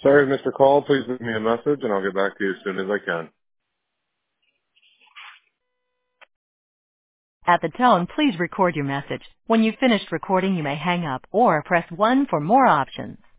Sorry, Mr. Call. Please leave me a message, and I'll get back to you as soon as I can. At the tone, please record your message. When you've finished recording, you may hang up or press 1 for more options.